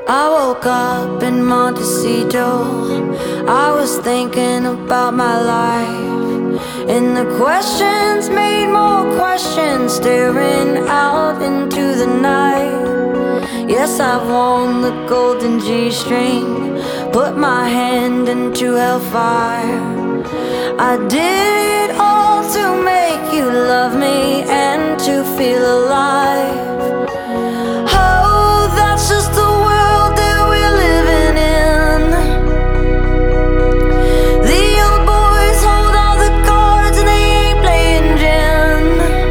I woke up in Montecito. I was thinking about my life, and the questions made more questions, staring out into the night. Yes, I've worn the golden G-string, put my hand into hellfire. I did it all to make you love me and to feel alive. Oh, that's just the world that we're living in. The old boys hold all the cards and they ain't playing gin.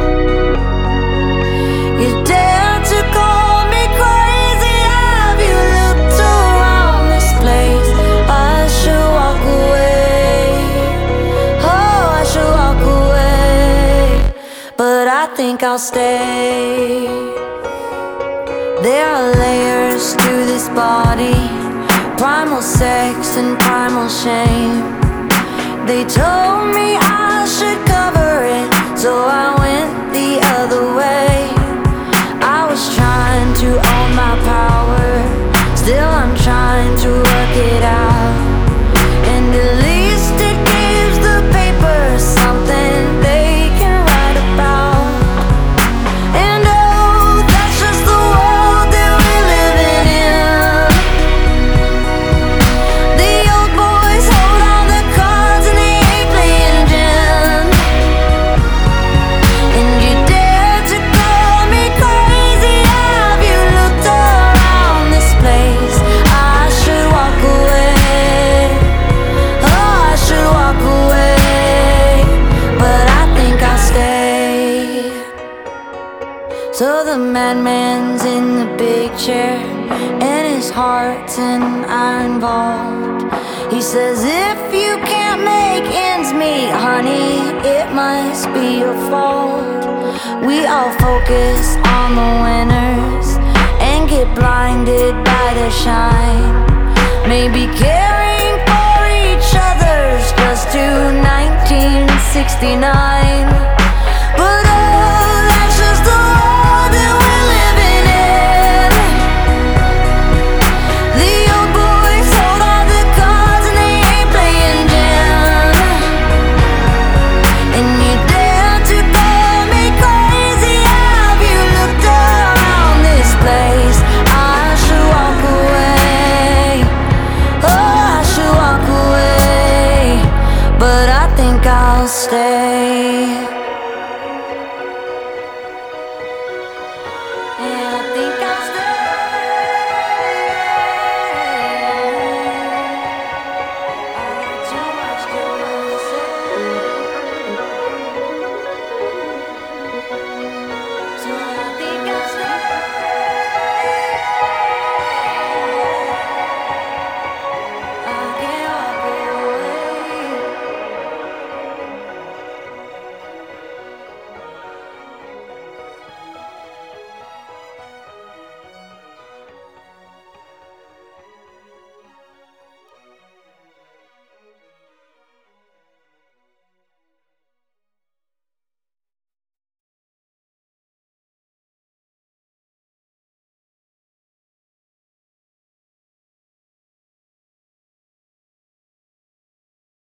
You dare to call me crazy? Have you looked around this place? I should walk away. Oh, I should walk away, but I think I'll stay. There are layers to this body, primal sex and primal shame. They told me I should cover it, so I went the other way. I was trying to own my power, still I'm trying to work it out. And at least it gives the paper something they can write about. And oh, that's just the world that we're living in. The old boys hold all the cards and they ain't playing gin. And you dare to call me crazy? Have you looked around this place? I should walk away. Oh, I should walk away, but I think I'll stay. So the madman's in the big chair, and his heart's an iron vault. He says, if you can't make ends meet, honey, it must be your fault. We all focus on the winners and get blinded by their shine. Maybe caring for each other's just to 1969.